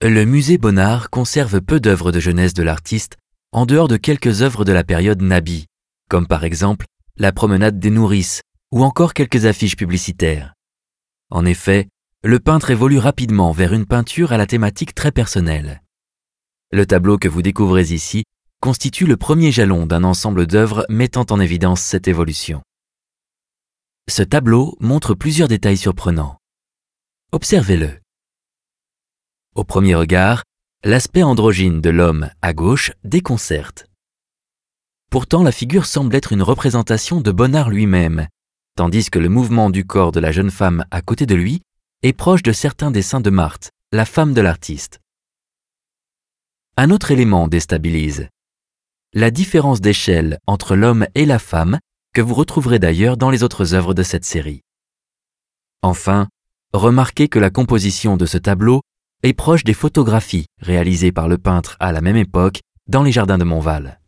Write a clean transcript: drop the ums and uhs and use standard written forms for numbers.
Le musée Bonnard conserve peu d'œuvres de jeunesse de l'artiste, en dehors de quelques œuvres de la période Nabi, comme par exemple la promenade des nourrices ou encore quelques affiches publicitaires. En effet, le peintre évolue rapidement vers une peinture à la thématique très personnelle. Le tableau que vous découvrez ici constitue le premier jalon d'un ensemble d'œuvres mettant en évidence cette évolution. Ce tableau montre plusieurs détails surprenants. Observez-le. Au premier regard, l'aspect androgyne de l'homme à gauche déconcerte. Pourtant, la figure semble être une représentation de Bonnard lui-même, tandis que le mouvement du corps de la jeune femme à côté de lui est proche de certains dessins de Marthe, la femme de l'artiste. Un autre élément déstabilise. La différence d'échelle entre l'homme et la femme, que vous retrouverez d'ailleurs dans les autres œuvres de cette série. Enfin, remarquez que la composition de ce tableau est proche des photographies réalisées par le peintre à la même époque dans les jardins de Montval.